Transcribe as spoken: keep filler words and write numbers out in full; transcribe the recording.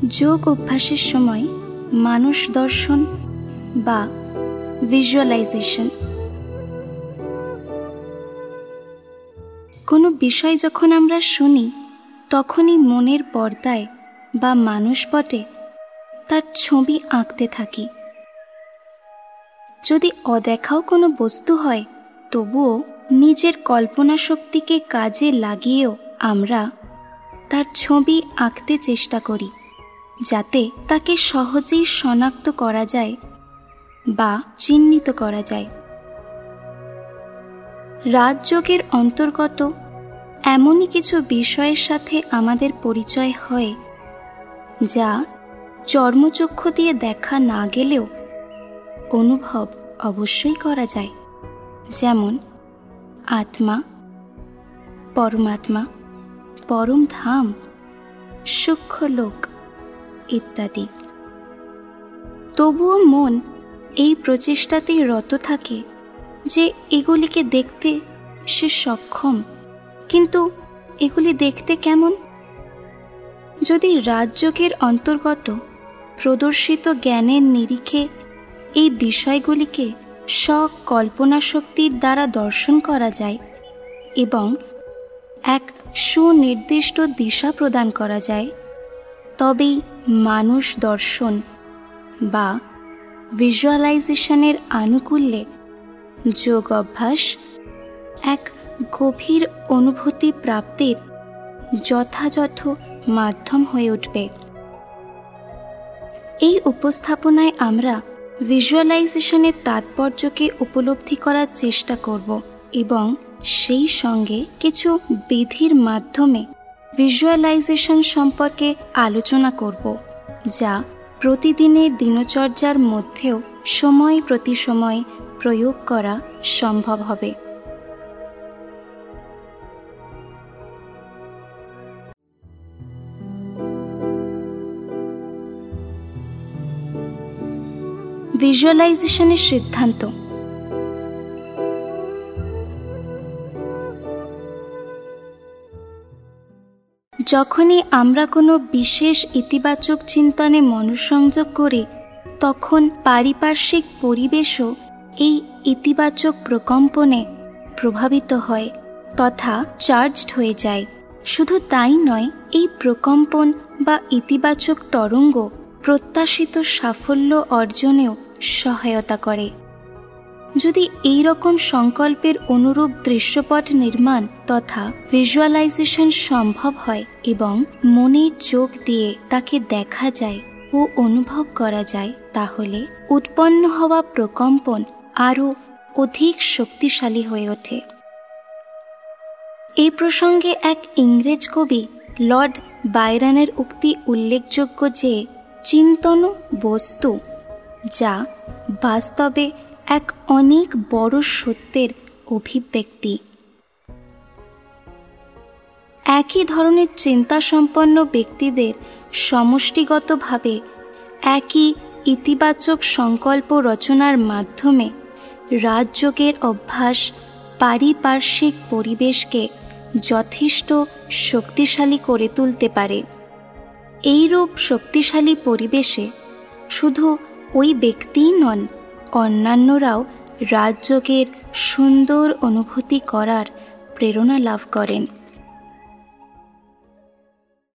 যোগ অভ্যাসের সময় মানুষ দর্শন বা ভিজুয়ালাইজেশন। কোনো বিষয় যখন আমরা শুনি তখনই মনের পর্দায় বা মানসপটে তার ছবি আঁকতে থাকি। যদি অদেখাও কোনো বস্তু হয় তবুও নিজের কল্পনা শক্তিকে কাজে লাগিয়েও আমরা তার ছবি আঁকতে চেষ্টা করি, যাতে তাকে সহজেই শনাক্ত করা যায় বা চিহ্নিত করা যায়। রাজযোগের অন্তর্গত এমনই কিছু বিষয়ের সাথে আমাদের পরিচয় হয় যা চর্মচক্ষু দিয়ে দেখা না গেলেও অনুভব অবশ্যই করা যায়, যেমন আত্মা, পরমাত্মা, পরম ধাম, সূক্ষ্ম লোক ইত্যাদি। তবুও মন এই প্রচেষ্টাতেই রত থাকে যে এগুলিকে দেখতে সে সক্ষম, কিন্তু এগুলি দেখতে কেমন? যদি রাজযোগের অন্তর্গত প্রদর্শিত জ্ঞানের নিরিখে এই বিষয়গুলিকে সকল্পনা শক্তির দ্বারা দর্শন করা যায় এবং এক সুনির্দিষ্ট দিশা প্রদান করা যায়, তবেই মানুষ দর্শন বা ভিজুয়ালাইজেশনের আনুকূল্যে যোগ অভ্যাস এক গভীর অনুভূতি প্রাপ্তির যথাযথ মাধ্যম হয়ে উঠবে। এই উপস্থাপনায় আমরা ভিজুয়ালাইজেশনের তাৎপর্যকে উপলব্ধি করার চেষ্টা করব এবং সেই সঙ্গে কিছু বিধির মাধ্যমে ভিজুয়ালাইজেশন সম্পর্কে আলোচনা করব, যা প্রতিদিনের দিনচর্যার মধ্যেও সময় প্রতি সময় প্রয়োগ করা সম্ভব হবে। ভিজুয়ালাইজেশনের সিদ্ধান্ত। যখনই আমরা কোনো বিশেষ ইতিবাচক চিন্তনে মনোসংযোগ করি, তখন পারিপার্শ্বিক পরিবেশও এই ইতিবাচক প্রকম্পনে প্রভাবিত হয় তথা চার্জড হয়ে যায়। শুধু তাই নয়, এই প্রকম্পন বা ইতিবাচক তরঙ্গ প্রত্যাশিত সাফল্য অর্জনেও সহায়তা করে। যদি এই রকম সংকল্পের অনুরূপ দৃশ্যপট নির্মাণ তথা ভিজুয়ালাইজেশন সম্ভব হয় এবং মনের চোখ দিয়ে তাকে দেখা যায় ও অনুভব করা যায়, তাহলে উৎপন্ন হওয়া প্রকম্পন আরও অধিক শক্তিশালী হয়ে ওঠে। এই প্রসঙ্গে এক ইংরেজ কবি লর্ড বায়রনের উক্তি উল্লেখযোগ্য যে চিন্তন বস্তু, যা বাস্তবে এক অনেক বড় সত্যের অভিব্যক্তি। একই ধরনের চিন্তা সম্পন্ন ব্যক্তিদের সমষ্টিগতভাবে একই ইতিবাচক সংকল্প রচনার মাধ্যমে রাজযোগের অভ্যাস পারিপার্শ্বিক পরিবেশকে যথেষ্ট শক্তিশালী করে তুলতে পারে। এইরূপ শক্তিশালী পরিবেশে শুধু ওই ব্যক্তিই নন, অন্যান্যরাও রাজযোগের সুন্দর অনুভূতি করার প্রেরণা লাভ করেন।